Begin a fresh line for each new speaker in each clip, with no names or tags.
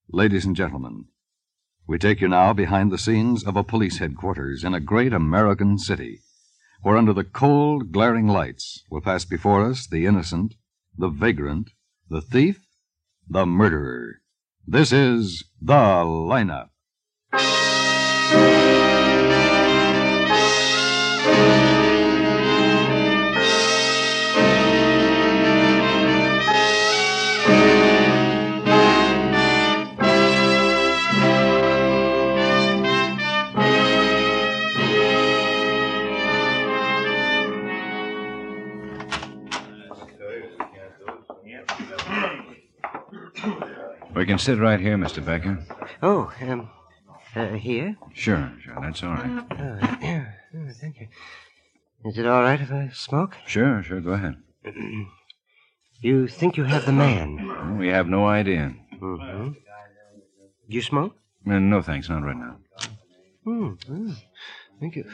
Ladies and gentlemen, we take you now behind the scenes of a police headquarters in a great American city, where under the cold, glaring lights will pass before us the innocent, the vagrant, the thief, the murderer. This is The Lineup.
We can sit right here, Mr. Becker.
Oh, here?
Sure, that's all right.
Thank you. Is it all right if I smoke?
Sure, go ahead.
You think you have the man?
We have no idea.
Mm-hmm. Do you smoke?
No, thanks, not right now.
Thank you.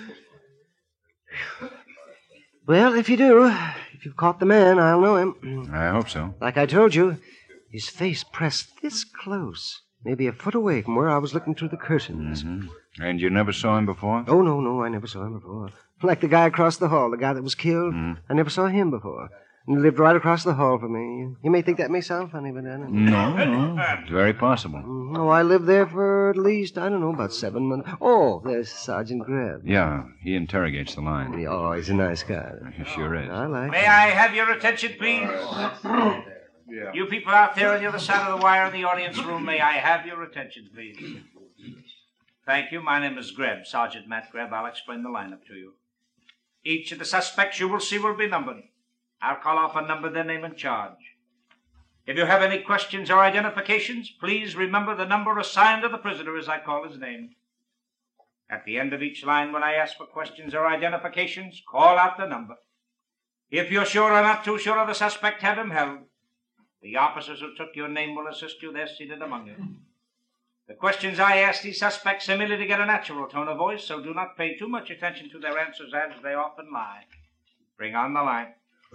Well, if you do, if you've caught the man, I'll know him.
I hope so.
Like I told you, his face pressed this close, maybe a foot away from where I was looking through the curtains.
Mm-hmm. And you never saw him before?
Oh, no, I never saw him before. Like the guy across the hall, the guy that was killed. I never saw him before. And he lived right across the hall from me. You may think that may sound funny, but I don't know.
No, it's very possible.
Oh, I lived there for at least, about 7 months. Oh, there's Sergeant Greb.
Yeah, he interrogates the line.
Oh, he's a nice guy.
He sure is.
I like
May
him.
I have your attention, please? You people out there on the other side of the wire in the audience room, may I have your attention, please? Thank you. My name is Greb, Sergeant Matt Greb. I'll explain the lineup to you. Each of the suspects you will see will be numbered. I'll call off a number, their name, and charge. If you have any questions or identifications, please remember the number assigned to the prisoner as I call his name. At the end of each line, when I ask for questions or identifications, call out the number. If you're sure or not too sure of the suspect, have him held. The officers who took your name will assist you. They're seated among you. The questions I ask these suspects are merely to get a natural tone of voice, so do not pay too much attention to their answers, as they often lie. Bring on the line.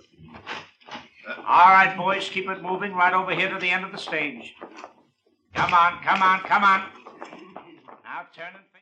All right, boys, keep it moving right over here to the end of the stage. Come on. Now turn and face.